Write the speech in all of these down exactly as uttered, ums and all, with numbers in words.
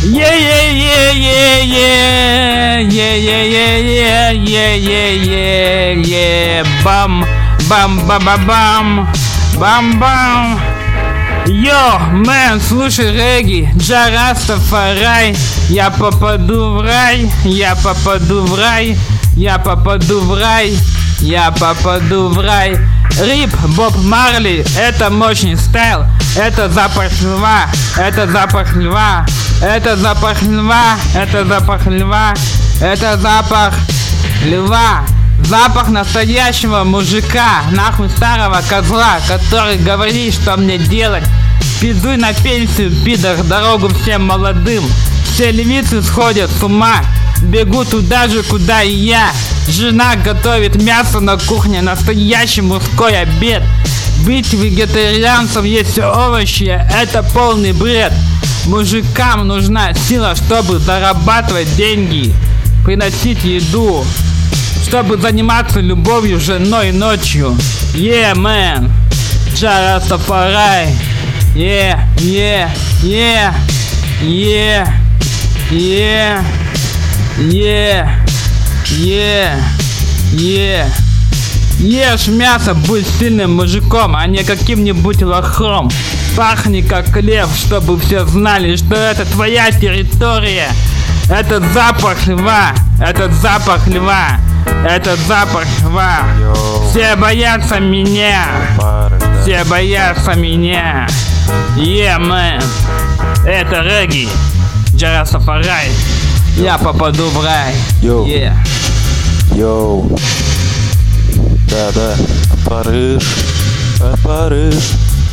Е-е-е-е-е-е-е-е-е-е-е, бам, бам-ба-ба-бам, бам-бам. Йо, мэн, слушай регги, Джа Растафарай. Я попаду в рай, я попаду в рай, я попаду в рай, я попаду в рай. Рип, Боб Марли, это мощный стайл, это запах льва, это запах льва, это запах льва, это запах льва, это запах льва. Запах настоящего мужика, нахуй старого козла, который говорит, что мне делать. Пиздуй на пенсию, пидор, дорогу всем молодым. Все львицы сходят с ума, бегу туда же, куда и я. Жена готовит мясо на кухне, настоящий мужской обед. Быть вегетарианцем, есть все овощи, это полный бред. Мужикам нужна сила, чтобы зарабатывать деньги, приносить еду, чтобы заниматься любовью, женой ночью. Yeah, man, Джа Растафарай. Yeah, yeah, yeah, yeah, yeah, yeah, yeah, yeah. Ешь мясо, будь сильным мужиком, а не каким-нибудь лохом. Пахни как лев, чтобы все знали, что это твоя территория. Этот запах льва, этот запах льва, этот запах льва. Все боятся меня, все боятся меня. Yeah, man, это регги, Джа Растафарай. Я попаду в рай. Йоу, yeah. Йоу, да-да, Париж, Париж.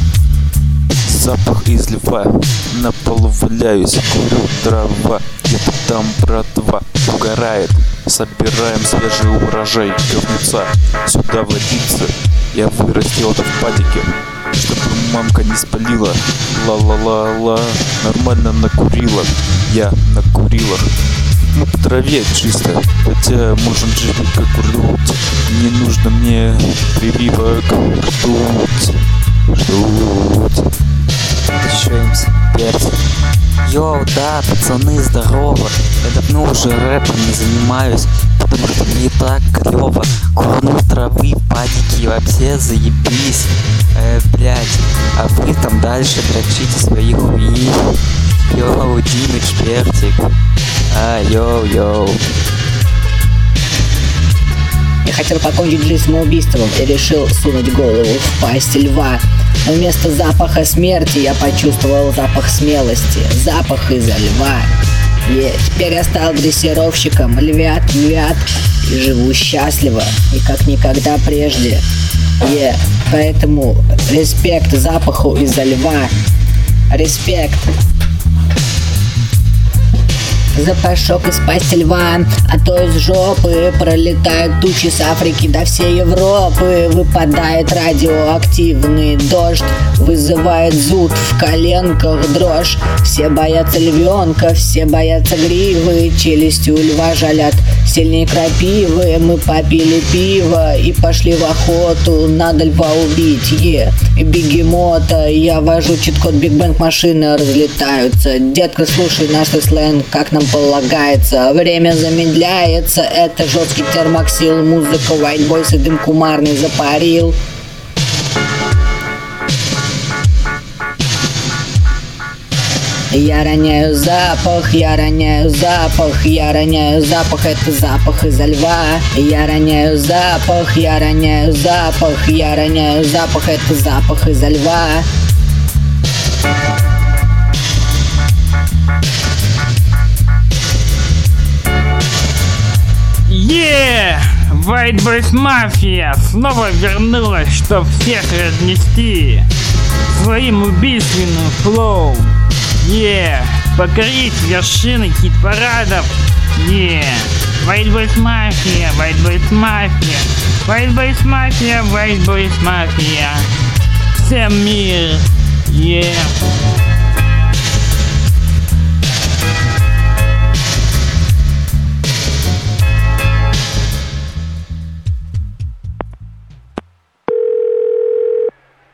Запах из льва, на полу валяюсь, курю дрова. Где-то там братва угорает, собираем свежий урожай говнеца. Сюда водиться, я вырастил это в падике, чтобы мамка не спалила. Ла-ла-ла-ла, нормально накурила, я на курилах. Мы по траве чисто, хотя можем жить как урод. Не нужно мне прививок ртуть, ртуть. Шеймс, перс. Йоу, да, пацаны, здорово. Я давно уже рэпом не занимаюсь, потому что мне и так клёво. Курну травы, падики, вообще заебись. Э, блядь, а вы там дальше дрочите свои хуи. Йоу, Димыч, Пертик. А, йоу-йоу. Я хотел покончить жизнь самоубийством и решил сунуть голову в пасть льва. Но вместо запаха смерти я почувствовал запах смелости, запах из-за льва. И теперь я стал дрессировщиком львят, львят, и живу счастливо, и как никогда прежде. И поэтому респект запаху из-за льва. Респект. Запашок из пасти льва, а то из жопы пролетают тучи с Африки до всей Европы. Выпадает радиоактивный дождь, вызывает зуд в коленках дрожь. Все боятся львенка, все боятся гривы, челюстью льва жалят сильнее крапивы. Мы попили пиво и пошли в охоту, надо льва убить, е, yeah. Бегемота. Я вожу чит-код, Биг Бэнг, машины разлетаются. Детка, слушай наш сленг, как нам полагается. Время замедляется, это жесткий термоксил. Музыка White Boys и дым кумарный запарил. Я роняю запах, я роняю запах, я роняю запах, это запах из-за льва. Я роняю запах, я роняю запах, я роняю запах, это запах из-за льва. Yeah! White Boys Mafia снова вернулась, чтоб всех разнести своим убийственным флоу. Yeah! Покорить вершины хит-парадов. Yeah! White Boys Mafia, White Boys Mafia, White Boys Mafia, White Boys Mafia. Всем мир. Yeah!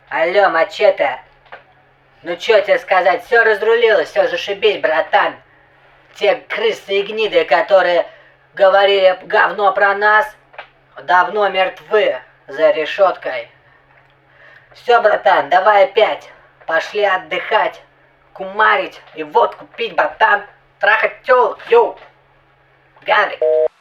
Алло, Мачете. Ну чё тебе сказать, все разрулилось, все зашибись, братан. те крысы и гниды, которые говорили говно про нас, давно мертвы за решеткой. Все, братан, давай опять. Пошли отдыхать, кумарить и водку пить, братан. Трахать тёлок, йоу. Ганри.